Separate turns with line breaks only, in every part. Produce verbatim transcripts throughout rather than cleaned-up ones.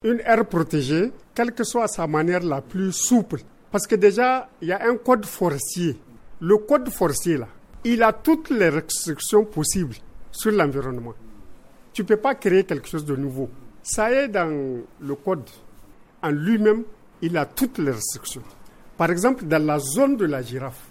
une aire protégée, quelle que soit sa manière la plus souple. Parce que déjà, il y a un code forestier. Le code forestier, là, il a toutes les restrictions possibles sur l'environnement. Tu ne peux pas créer quelque chose de nouveau. Ça est dans le code. En lui-même, il a toutes les restrictions. Par exemple, dans la zone de la girafe,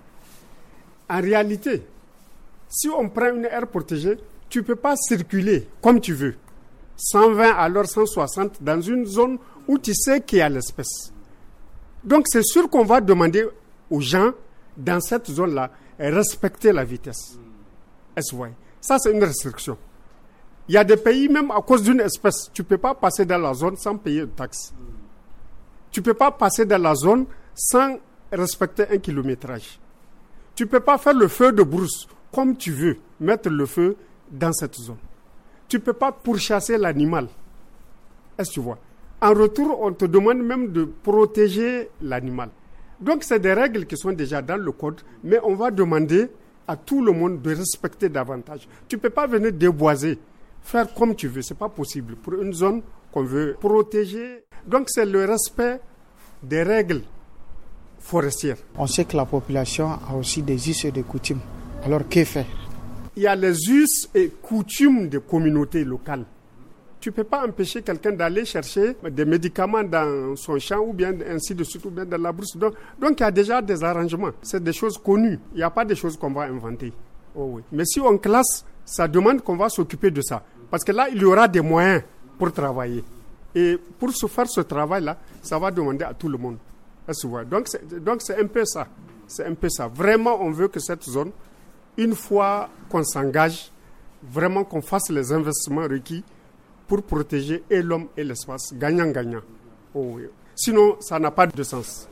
en réalité, si on prend une aire protégée, tu ne peux pas circuler comme tu veux. cent vingt à l'heure, cent soixante, dans une zone où tu sais qu'il y a l'espèce. Donc, c'est sûr qu'on va demander aux gens, dans cette zone-là, respecter la vitesse. Est-ce vrai? Ça, c'est une restriction. Il y a des pays, même à cause d'une espèce, tu ne peux pas passer dans la zone sans payer de taxes. Tu ne peux pas passer dans la zone sans respecter un kilométrage. Tu ne peux pas faire le feu de brousse comme tu veux, mettre le feu dans cette zone. Tu ne peux pas pourchasser l'animal. Est-ce que tu vois? En retour, on te demande même de protéger l'animal. Donc, c'est des règles qui sont déjà dans le code, mais on va demander à tout le monde de respecter davantage. Tu ne peux pas venir déboiser, faire comme tu veux, ce n'est pas possible pour une zone qu'on veut protéger. Donc, c'est le respect des règles forestières.
On sait que la population a aussi des us et des coutumes. Alors, que faire?
Il y a les us et coutumes des communautés locales. Tu ne peux pas empêcher quelqu'un d'aller chercher des médicaments dans son champ ou bien ainsi de suite, ou bien dans la brousse. Donc, donc il y a déjà des arrangements. C'est des choses connues. Il n'y a pas des choses qu'on va inventer. Oh oui. Mais si on classe, ça demande qu'on va s'occuper de ça. Parce que là, il y aura des moyens pour travailler. Et pour se faire ce travail-là, ça va demander à tout le monde. Donc c'est, donc c'est un peu ça. C'est un peu ça. Vraiment, on veut que cette zone, une fois qu'on s'engage, vraiment qu'on fasse les investissements requis pour protéger et l'homme et l'espace, gagnant-gagnant. Oh oui. Sinon, ça n'a pas de sens.